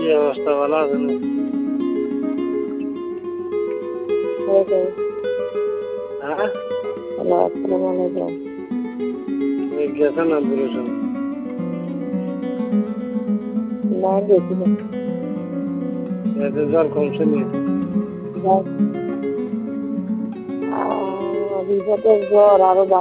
অবস্থা ভালো আছে না? হ্যাঁ, তুমি গেছো না পুরুষন? এতে জ্বর কমছে নি? জ্বর আরো